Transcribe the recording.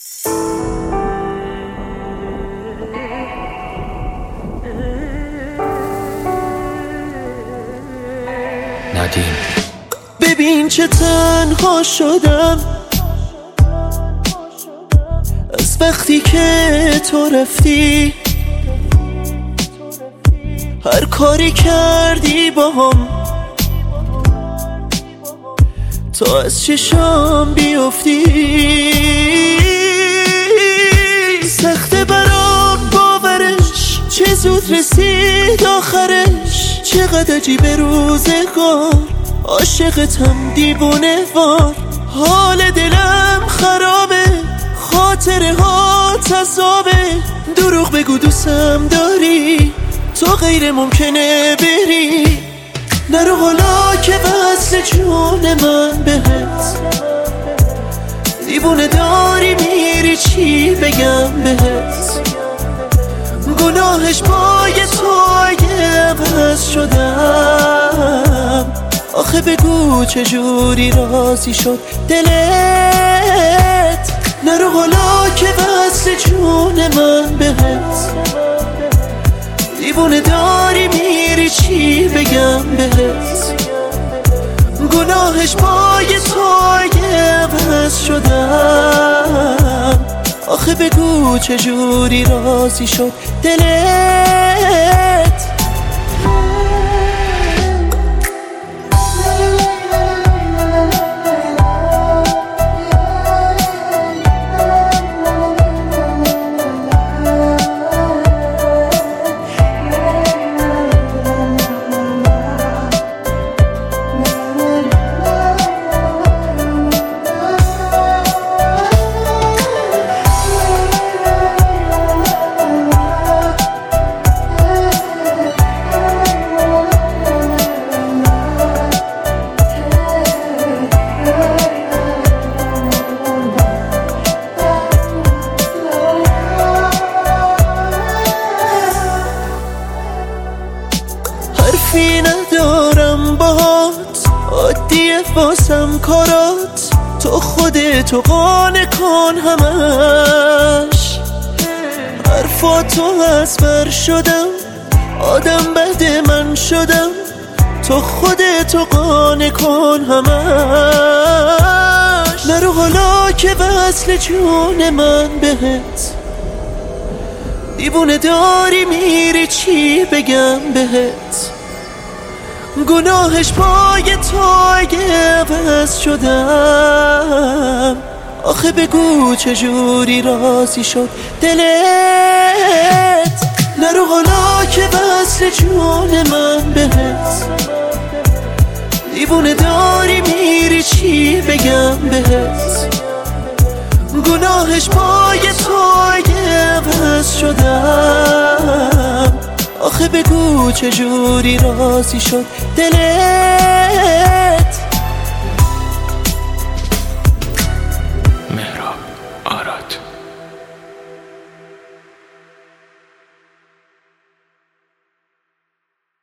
ندیم. ببین چه تنها شدم از وقتی که تو رفتی، هر کاری کردی با هم تا از چشام بیفتی. سخته برام باورش، چه زود رسید آخرش، چقدر عجیبه روزگار، عاشقتم دیوونه وار. حال دلم خرابه، خاطره ها عذابه، دروغ بگو دوستم داری، تو غیر ممکنه بری. نرو حالا که وصل جون من بهت، دیوونه داری میری چی بگم بهت. گناهش پای تو اگه عوض شدم، آخه بگو چجوری راضی شد دلت. نرو حالا که وصل جون من بهت، دیوونه داری میری چی بگم بهت. گناهش پای تو اگه عوض شدم، آخه بگو چجوری راضی شد دلت. حرفی ندارم باهات، عادیه واسم کارات، تو خودتو قانع کن همش. حرفاتو از بر شدم، آدم بد من شدم، تو خودتو قانع کن همش. نرو حالا که وصل جون من بهت، دیوونه داری میری چی بگم بهت. گناهش پای تو اگه عوض شدم، آخه بگو چجوری راضی شد دلت. نرو حالا که وصل جون من بهت، دیوونه داری میری چی بگم بهت. گناهش پای تو اگه عوض شدم، آخه بگو چجوری راضی شد دلت.